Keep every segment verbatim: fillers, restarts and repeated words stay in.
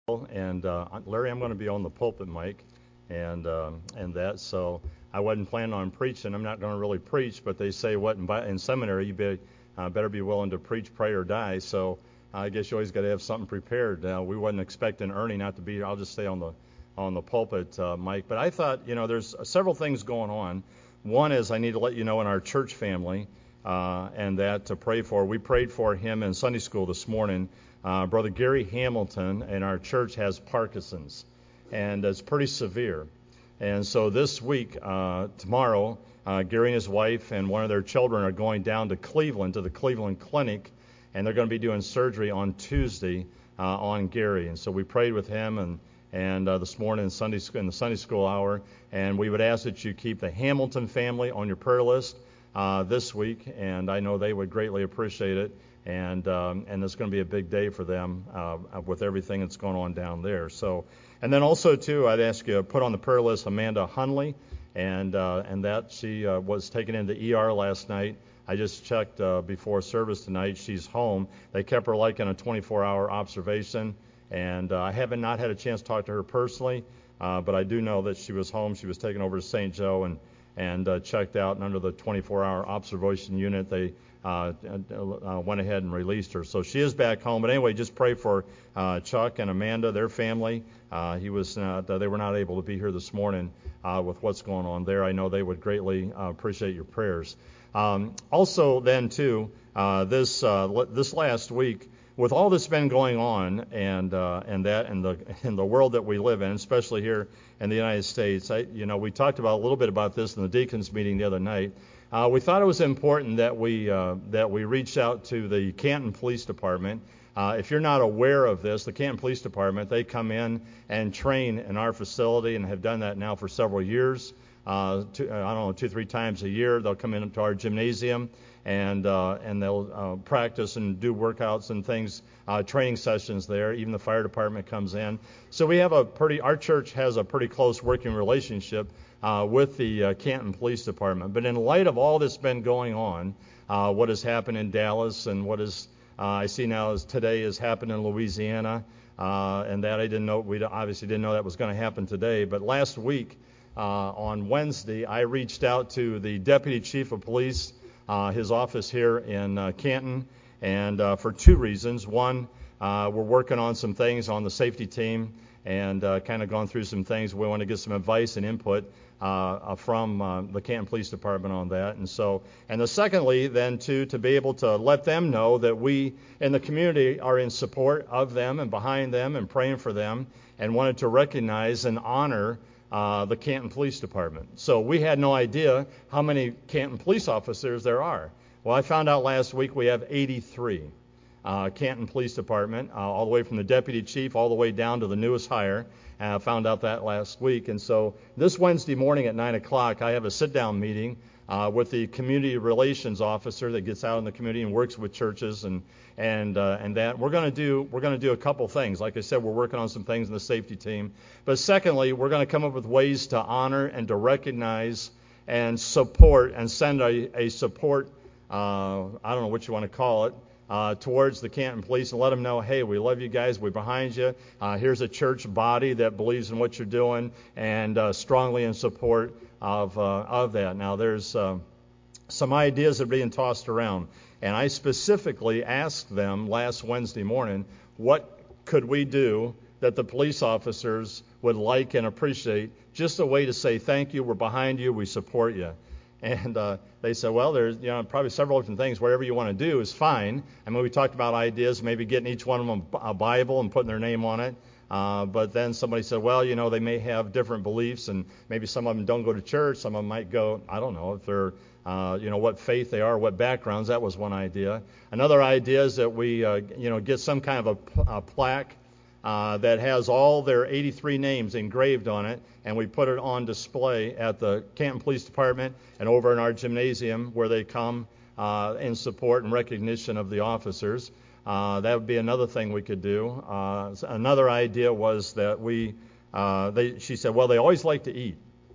and uh, Larry, I'm going to be on the pulpit mic, and um, and that. So I wasn't planning on preaching. I'm not going to really preach, but they say what in, in seminary you be, uh, better be willing to preach, pray, or die. So I guess you always got to have something prepared. Uh, we wasn't expecting Ernie not to be here. I'll just stay on the on the pulpit uh, mic. But I thought, you know, there's several things going on. One is I need to let you know in our church family, uh, and that to pray for. We prayed for him in Sunday school this morning. Uh, Brother Gary Hamilton in our church has Parkinson's, and it's pretty severe. And so this week, uh, tomorrow, uh, Gary and his wife and one of their children are going down to Cleveland, to the Cleveland Clinic, and they're going to be doing surgery on Tuesday uh, on Gary. And so we prayed with him and and uh, this morning in Sunday in the Sunday school hour, and we would ask that you keep the Hamilton family on your prayer list uh, this week, and I know they would greatly appreciate it. And um, and it's going to be a big day for them uh, with everything that's going on down there. So, and then also too, I'd ask you to put on the prayer list Amanda Hunley, and uh, and that she uh, was taken into E R last night. I just checked uh, before service tonight. She's home. They kept her like in a twenty-four hour observation, and uh, I haven't not had a chance to talk to her personally, uh, but I do know that she was home. She was taken over to Saint Joe and and uh, checked out, and under the twenty-four hour observation unit, they Uh, uh, went ahead and released her. So she is back home. But anyway, just pray for uh, Chuck and Amanda, their family. Uh, he was not, uh, they were not able to be here this morning uh, with what's going on there. I know they would greatly uh, appreciate your prayers. Um, also, then too, uh, this uh, this last week, with all that's been going on and uh, and that in the in the world that we live in, especially here in the United States, I, you know, we talked about a little bit about this in the deacons meeting the other night. Uh, we thought it was important that we uh, that we reached out to the Canton Police Department. Uh, if you're not aware of this, the Canton Police Department, they come in and train in our facility and have done that now for several years. Uh, two, I don't know, two, three times a year, they'll come into our gymnasium and uh, and they'll uh, practice and do workouts and things, uh, training sessions there. Even the fire department comes in. So we have a pretty, our church has a pretty close working relationship Uh, with the uh, Canton Police Department. But in light of all that's been going on, uh, what has happened in Dallas and what is uh, I see now is today has happened in Louisiana, uh, and that I didn't know, we obviously didn't know that was going to happen today. But last week uh, on Wednesday, I reached out to the Deputy Chief of Police, uh, his office here in uh, Canton, and uh, for two reasons. One, uh, we're working on some things on the safety team and uh, kind of gone through some things. We want to get some advice and input uh, from uh, the Canton Police Department on that. And so, and the secondly, then too, to be able to let them know that we in the community are in support of them and behind them and praying for them, and wanted to recognize and honor uh, the Canton Police Department. So we had no idea how many Canton police officers there are. Well, I found out last week we have eighty-three. Uh, Canton Police Department, uh, all the way from the deputy chief all the way down to the newest hire. I uh, found out that last week. And so this Wednesday morning at nine o'clock, I have a sit-down meeting uh, with the community relations officer that gets out in the community and works with churches and and uh, and that. We're going to do we're going to do a couple things. Like I said, we're working on some things in the safety team. But secondly, we're going to come up with ways to honor and to recognize and support and send a, a support, uh, I don't know what you want to call it, Uh, towards the Canton Police and let them know, hey, we love you guys, we're behind you. Uh, here's a church body that believes in what you're doing and uh, strongly in support of uh, of that. Now, there's uh, some ideas that are being tossed around, and I specifically asked them last Wednesday morning, what could we do that the police officers would like and appreciate, just a way to say thank you, we're behind you, we support you. And uh, they said, well, there's you know probably several different things. Whatever you want to do is fine. I mean, we talked about ideas, maybe getting each one of them a Bible and putting their name on it. Uh, but then somebody said, well, you know, they may have different beliefs, and maybe some of them don't go to church. Some of them might go, I don't know, if they're, uh, you know, what faith they are, what backgrounds. That was one idea. Another idea is that we, uh, you know, get some kind of a, a plaque Uh, that has all their eighty-three names engraved on it, and we put it on display at the Canton Police Department and over in our gymnasium where they come uh, in support and recognition of the officers. Uh, that would be another thing we could do. Uh, another idea was that we, uh, they, she said, well, they always like to eat.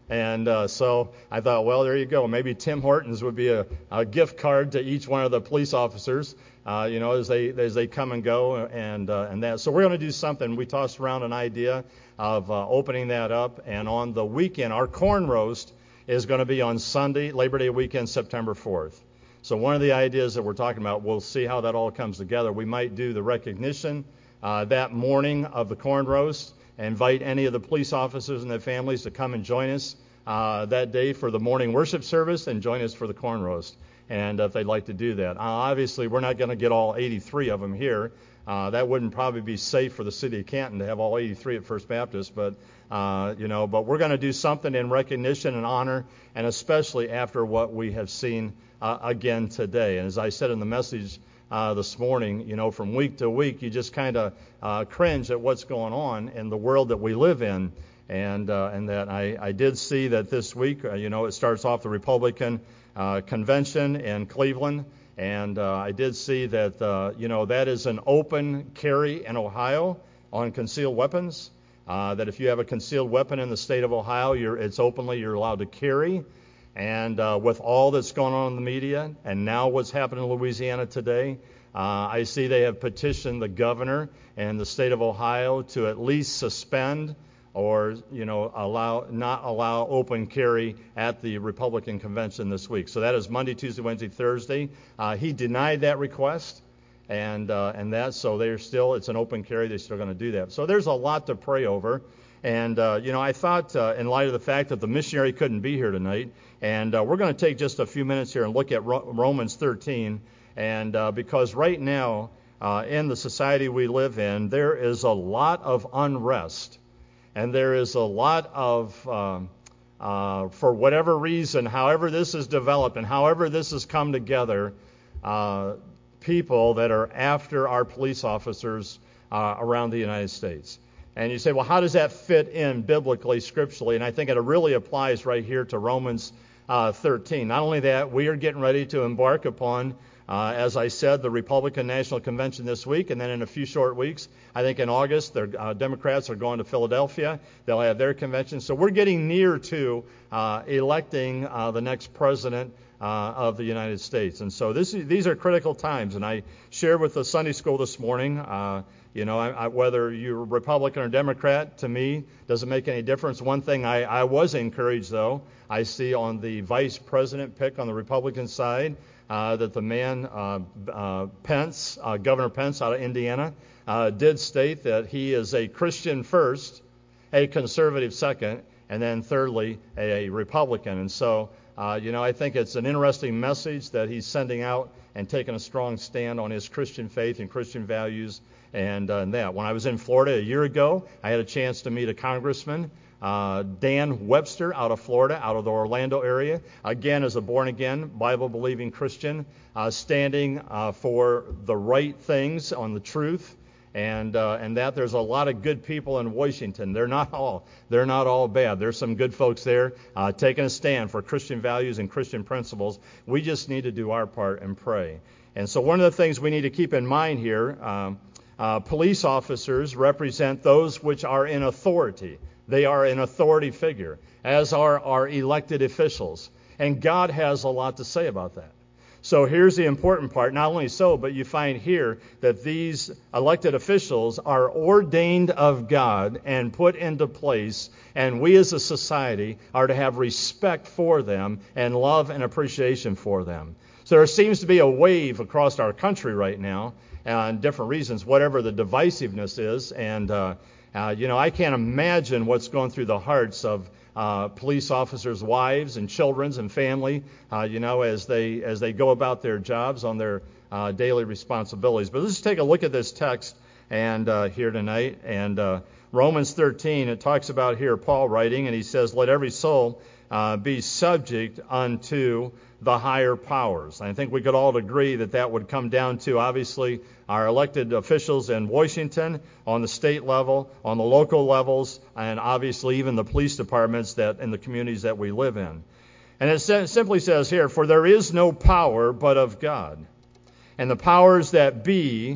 And uh, so I thought, well, there you go. Maybe Tim Hortons would be a, a gift card to each one of the police officers, uh, you know, as they as they come and go and uh, and that. So we're going to do something. We tossed around an idea of uh, opening that up. And on the weekend, our corn roast is going to be on Sunday, Labor Day weekend, September fourth. So one of the ideas that we're talking about, we'll see how that all comes together. We might do the recognition uh, that morning of the corn roast. Invite any of the police officers and their families to come and join us uh, that day for the morning worship service and join us for the corn roast, and if they'd like to do that. Uh, obviously, we're not going to get all eighty-three of them here. Uh, that wouldn't probably be safe for the city of Canton to have all eighty-three at First Baptist, but uh, you know, but we're going to do something in recognition and honor, and especially after what we have seen uh, again today. And as I said in the message Uh, this morning, you know, from week to week, you just kind of uh, cringe at what's going on in the world that we live in. And uh, and that I, I did see that this week, uh, you know, it starts off the Republican uh, convention in Cleveland. And uh, I did see that, uh, you know, that is an open carry in Ohio on concealed weapons. Uh, that if you have a concealed weapon in the state of Ohio, you're, it's openly, you're allowed to carry. And uh, with all that's going on in the media, and now what's happening in Louisiana today, uh, I see they have petitioned the governor and the state of Ohio to at least suspend or, you know, allow not allow open carry at the Republican convention this week. So that is Monday, Tuesday, Wednesday, Thursday. Uh, he denied that request, and uh, and that so they're still it's an open carry. They're still going to do that. So there's a lot to pray over. And, uh, you know, I thought uh, in light of the fact that the missionary couldn't be here tonight, and uh, we're going to take just a few minutes here and look at Ro- Romans thirteen, and uh, because right now uh, in the society we live in, there is a lot of unrest, and there is a lot of, um, uh, for whatever reason, however this is developed and however this has come together, uh, people that are after our police officers uh, around the United States. And you say, well, how does that fit in biblically, scripturally? And I think it really applies right here to Romans uh, thirteen. Not only that, we are getting ready to embark upon, uh, as I said, the Republican National Convention this week, and then in a few short weeks, I think in August, the uh, Democrats are going to Philadelphia. They'll have their convention. So we're getting near to uh, electing uh, the next president Uh, of the United States. And so this is, these are critical times. And I shared with the Sunday school this morning, uh, you know, I, I, whether you're Republican or Democrat, to me, doesn't make any difference. One thing I, I was encouraged, though, I see on the vice president pick on the Republican side, uh, that the man, uh, uh, Pence, uh, Governor Pence out of Indiana, uh, did state that he is a Christian first, a conservative second, and then thirdly, a, a Republican. And so, Uh, you know, I think it's an interesting message that he's sending out and taking a strong stand on his Christian faith and Christian values and, uh, and that. When I was in Florida a year ago, I had a chance to meet a congressman, uh, Dan Webster, out of Florida, out of the Orlando area. Again, as a born-again, Bible-believing Christian, uh, standing uh, for the right things, on the truth. And uh, and that there's a lot of good people in Washington. They're not all they're not all bad. There's some good folks there uh, taking a stand for Christian values and Christian principles. We just need to do our part and pray. And so one of the things we need to keep in mind here, um, uh, police officers represent those which are in authority. They are an authority figure, as are our elected officials. And God has a lot to say about that. So here's the important part. Not only so, but you find here that these elected officials are ordained of God and put into place, and we as a society are to have respect for them and love and appreciation for them. So there seems to be a wave across our country right now, and different reasons, whatever the divisiveness is. And, uh, uh, you know, I can't imagine what's going through the hearts of Uh, police officers' wives and children's and family, uh, you know, as they as they go about their jobs on their uh, daily responsibilities. But let's take a look at this text and uh, here tonight. And uh, Romans thirteen, it talks about here Paul writing, and he says, "Let every soul uh, be subject unto the higher powers." I think we could all agree that that would come down to, obviously, our elected officials in Washington, on the state level, on the local levels, and obviously even the police departments that in the communities that we live in. And it sa- simply says here, "For there is no power but of God, and the powers that be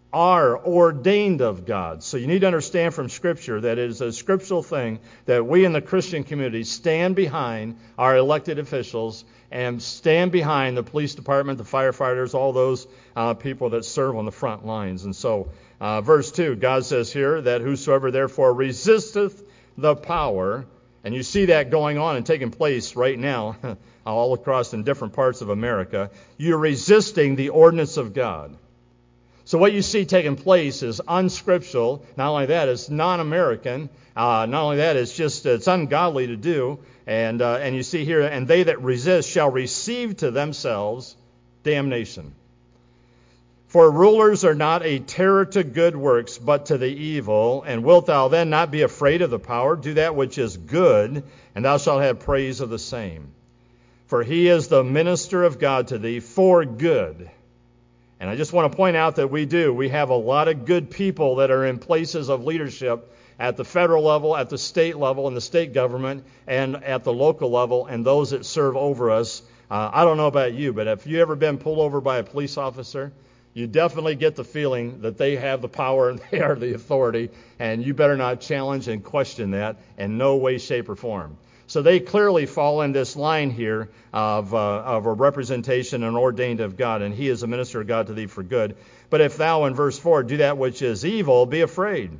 are ordained of God. So you need to understand from Scripture that it is a scriptural thing that we in the Christian community stand behind our elected officials and stand behind the police department, the firefighters, all those uh, people that serve on the front lines. And so uh, verse two, God says here that whosoever therefore resisteth the power, and you see that going on and taking place right now all across in different parts of America, you're resisting the ordinance of God. So what you see taking place is unscriptural. Not only that, it's non-American. Uh, not only that, it's just it's ungodly to do. And uh, and you see here, and they that resist shall receive to themselves damnation. For rulers are not a terror to good works, but to the evil. And wilt thou then not be afraid of the power? Do that which is good, and thou shalt have praise of the same. For he is the minister of God to thee for good. And I just want to point out that we do. We have a lot of good people that are in places of leadership at the federal level, at the state level, in the state government, and at the local level, and those that serve over us. Uh, I don't know about you, but have you ever been pulled over by a police officer? You definitely get the feeling that they have the power and they are the authority, and you better not challenge and question that in no way, shape, or form. So they clearly fall in this line here of, uh, of a representation and ordained of God, and he is a minister of God to thee for good. But if thou, in verse four, do that which is evil, be afraid.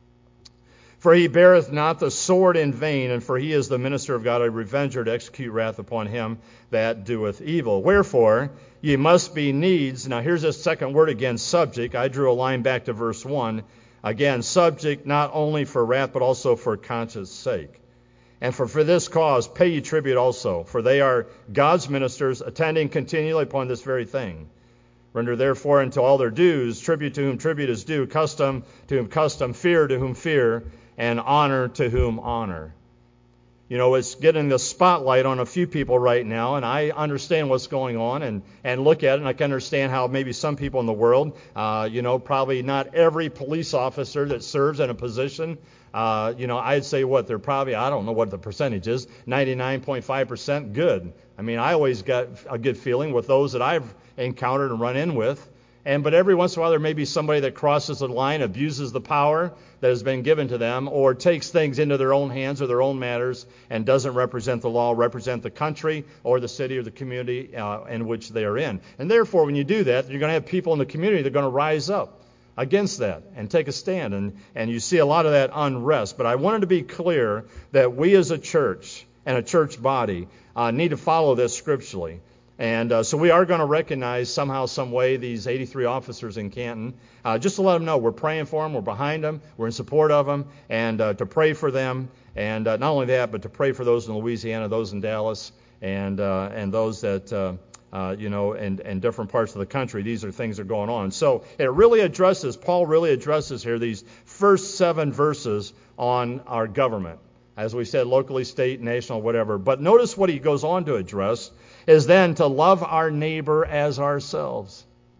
For he beareth not the sword in vain, and for he is the minister of God, a revenger to execute wrath upon him that doeth evil. Wherefore, ye must be needs. Now here's this second word again, subject. I drew a line back to verse one. Again, subject not only for wrath, but also for conscience sake. And for, for this cause pay ye tribute also, for they are God's ministers, attending continually upon this very thing. Render therefore unto all their dues, tribute to whom tribute is due, custom to whom custom, fear to whom fear, and honor to whom honor. You know, it's getting the spotlight on a few people right now, and I understand what's going on and, and look at it, and I can understand how maybe some people in the world, uh, you know, probably not every police officer that serves in a position, uh, you know, I'd say what, they're probably, I don't know what the percentage is, ninety-nine point five percent good. I mean, I always got a good feeling with those that I've encountered and run in with. And but every once in a while there may be somebody that crosses the line, abuses the power that has been given to them, or takes things into their own hands or their own matters and doesn't represent the law, represent the country or the city or the community uh, in which they are in. And therefore, when you do that, you're going to have people in the community that are going to rise up against that and take a stand. And, and you see a lot of that unrest. But I wanted to be clear that we as a church and a church body uh, need to follow this scripturally. And uh, so we are going to recognize somehow, some way, these eighty-three officers in Canton, uh, just to let them know we're praying for them, we're behind them, we're in support of them, and uh, to pray for them. And uh, not only that, but to pray for those in Louisiana, those in Dallas, and uh, and those that, uh, uh, you know, in, in different parts of the country. These are things that are going on. So it really addresses, Paul really addresses here these first seven verses on our government. As we said, locally, state, national, whatever. But notice what he goes on to address is then to love our neighbor as ourselves.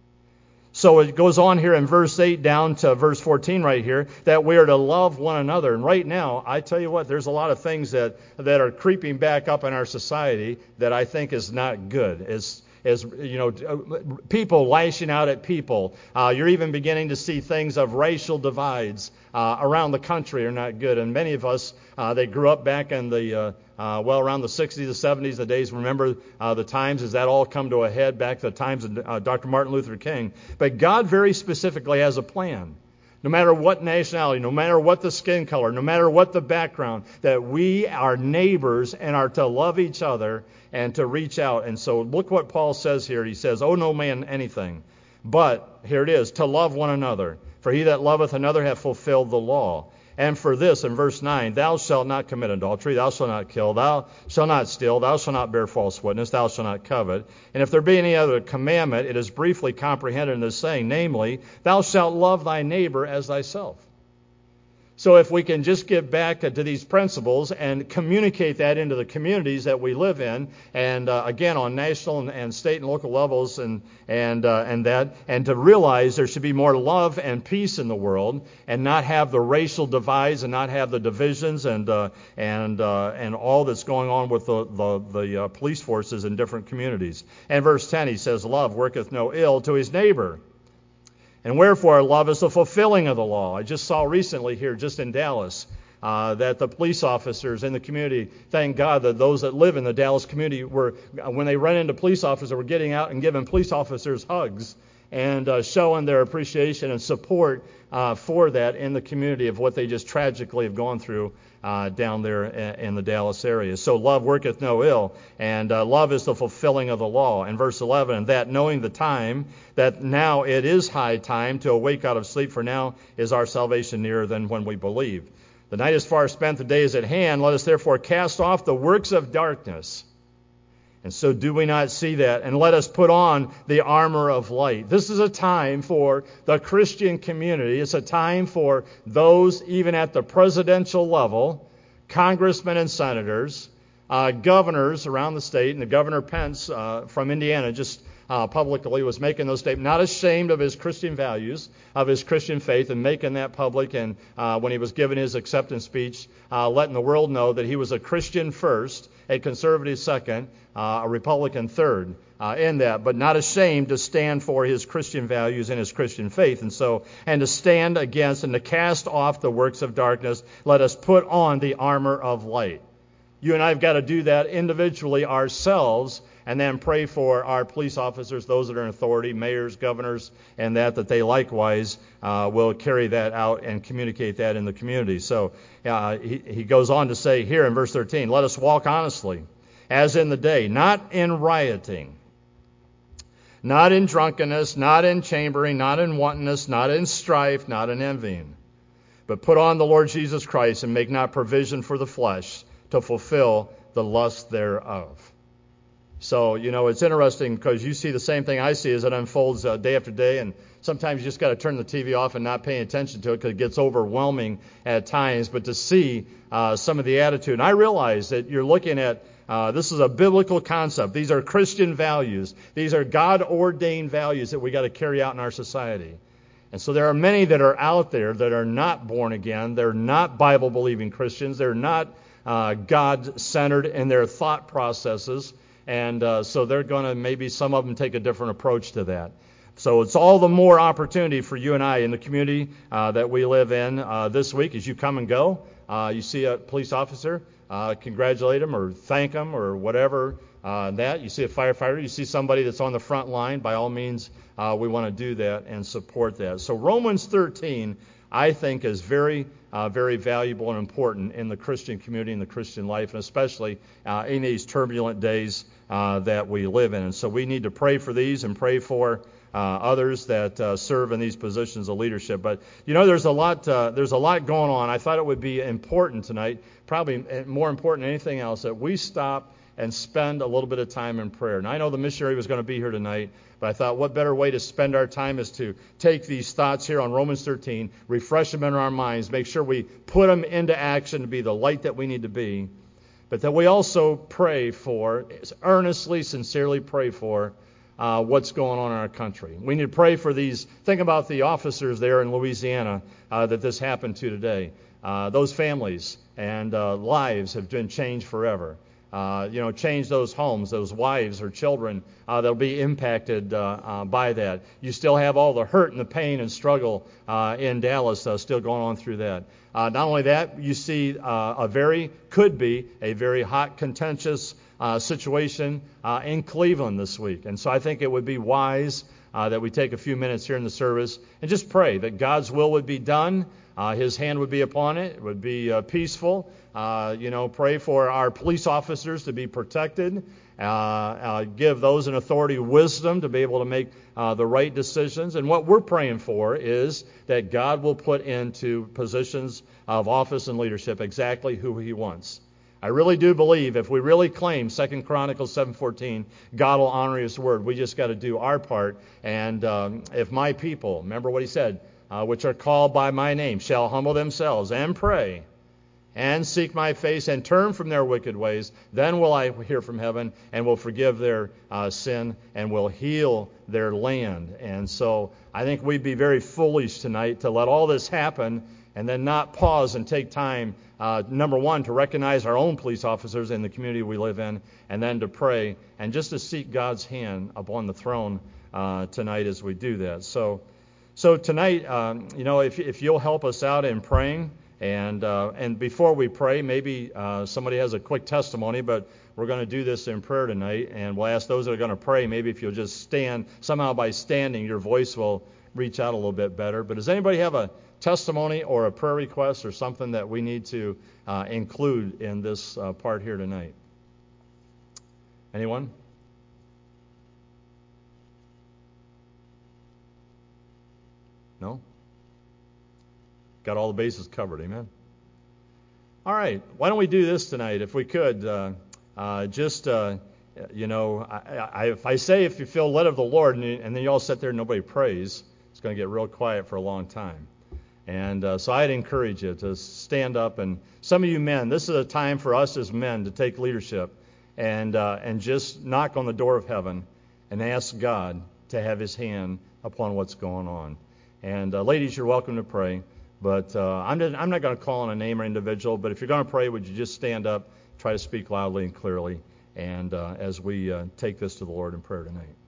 So it goes on here in verse eight down to verse fourteen right here, that we are to love one another. And right now, I tell you what, there's a lot of things that, that are creeping back up in our society that I think is not good. It's As, you know, people lashing out at people. Uh, you're even beginning to see things of racial divides uh, around the country are not good. And many of us, uh, they grew up back in the, uh, uh, well, around the sixties, the seventies, the days. Remember uh, the times as that all come to a head back to the times of uh, Doctor Martin Luther King. But God very specifically has a plan. No matter what nationality, no matter what the skin color, no matter what the background, that we are neighbors and are to love each other and to reach out. And so look what Paul says here. He says, owe no man anything, but, here it is, to love one another. For he that loveth another hath fulfilled the law. And for this, in verse nine, thou shalt not commit adultery, thou shalt not kill, thou shalt not steal, thou shalt not bear false witness, thou shalt not covet. And if there be any other commandment, it is briefly comprehended in this saying, namely, thou shalt love thy neighbor as thyself. So if we can just get back to these principles and communicate that into the communities that we live in, and uh, again on national and, and state and local levels, and and uh, and that, and to realize there should be more love and peace in the world, and not have the racial divides, and not have the divisions, and uh, and uh, and all that's going on with the the, the uh, police forces in different communities. And verse ten, he says, "Love worketh no ill to his neighbor." And wherefore love is the fulfilling of the law. I just saw recently here, just in Dallas, uh, that the police officers in the community, thank God that those that live in the Dallas community were, when they run into police officers, were getting out and giving police officers hugs and uh, showing their appreciation and support uh, for that in the community of what they just tragically have gone through uh, down there in the Dallas area. So love worketh no ill, and uh, love is the fulfilling of the law. In verse eleven, and that knowing the time, that now it is high time to awake out of sleep, for now is our salvation nearer than when we believed. The night is far spent, the day is at hand. Let us therefore cast off the works of darkness. And so do we not see that? And let us put on the armor of light. This is a time for the Christian community. It's a time for those even at the presidential level, congressmen and senators, uh, governors around the state, and the Governor Pence uh, from Indiana just uh, publicly was making those statements, not ashamed of his Christian values, of his Christian faith, and making that public. And uh, when he was giving his acceptance speech, uh, letting the world know that he was a Christian first, a conservative second, uh, a Republican third uh, in that, but not ashamed to stand for his Christian values and his Christian faith. And so, and to stand against and to cast off the works of darkness, let us put on the armor of light. You and I have got to do that individually ourselves, and then pray for our police officers, those that are in authority, mayors, governors, and that, that they likewise uh, will carry that out and communicate that in the community. So uh, he, he goes on to say here in verse thirteen, let us walk honestly, as in the day, not in rioting, not in drunkenness, not in chambering, not in wantonness, not in strife, not in envying, but put on the Lord Jesus Christ, and make not provision for the flesh to fulfill the lust thereof. So, you know, it's interesting because you see the same thing I see as it unfolds uh, day after day, and sometimes you just got to turn the T V off and not pay attention to it because it gets overwhelming at times. But to see uh, some of the attitude, and I realize that you're looking at uh, this is a biblical concept. These are Christian values. These are God-ordained values that we got to carry out in our society. And so there are many that are out there that are not born again. They're not Bible-believing Christians. They're not uh, God-centered in their thought processes. And uh, so they're going to, maybe some of them take a different approach to that. So it's all the more opportunity for you and I in the community uh, that we live in uh, this week as you come and go. Uh, you see a police officer, uh, congratulate him or thank him or whatever uh, that. You see a firefighter, you see somebody that's on the front line, by all means, uh, we want to do that and support that. So Romans thirteen, I think, is very, uh, very valuable and important in the Christian community, in the Christian life, and especially uh, in these turbulent days uh, that we live in. And so we need to pray for these and pray for uh, others that uh, serve in these positions of leadership. But you know, there's a lot, uh, there's a lot going on. I thought it would be important tonight, probably more important than anything else, that we stop and spend a little bit of time in prayer. And I know the missionary was going to be here tonight, but I thought what better way to spend our time is to take these thoughts here on Romans thirteen, refresh them in our minds, make sure we put them into action to be the light that we need to be, but that we also pray for, earnestly, sincerely pray for uh, what's going on in our country. We need to pray for these. Think about the officers there in Louisiana uh, that this happened to today. Uh, those families and uh, lives have been changed forever. Uh, you know, change those homes, those wives or children uh, that'll be impacted uh, uh, by that. You still have all the hurt and the pain and struggle uh, in Dallas uh, still going on through that. Uh, not only that, you see uh, a very, could be a very hot, contentious uh, situation uh, in Cleveland this week. And so I think it would be wise uh, that we take a few minutes here in the service and just pray that God's will would be done. Uh, his hand would be upon it. It would be uh, peaceful. Uh, you know, pray for our police officers to be protected. Uh, uh, give those in authority wisdom to be able to make uh, the right decisions. And what we're praying for is that God will put into positions of office and leadership exactly who he wants. I really do believe if we really claim Second Chronicles seven fourteen, God will honor his word. We just got to do our part. And um, if my people, remember what he said, uh, which are called by my name, shall humble themselves and pray and seek my face and turn from their wicked ways, then will I hear from heaven and will forgive their uh, sin and will heal their land. And so I think we'd be very foolish tonight to let all this happen and then not pause and take time, uh, number one, to recognize our own police officers in the community we live in, and then to pray and just to seek God's hand upon the throne uh, tonight as we do that. So So tonight, um, you know, if if you'll help us out in praying, and uh, and before we pray, maybe uh, somebody has a quick testimony, but we're going to do this in prayer tonight, and we'll ask those that are going to pray, maybe if you'll just stand, somehow by standing, your voice will reach out a little bit better. But does anybody have a testimony or a prayer request or something that we need to uh, include in this uh, part here tonight? Anyone? No? Got all the bases covered, amen? All right, why don't we do this tonight, if we could, uh, uh, just, uh, you know, I, I, if I say if you feel led of the Lord, and, and then you all sit there and nobody prays, it's going to get real quiet for a long time. And uh, so I'd encourage you to stand up, and some of you men, this is a time for us as men to take leadership and uh, and just knock on the door of heaven and ask God to have his hand upon what's going on. And uh, ladies, you're welcome to pray, but uh, I'm, just, I'm not going to call on a name or individual, but if you're going to pray, would you just stand up, try to speak loudly and clearly, and uh, as we uh, take this to the Lord in prayer tonight.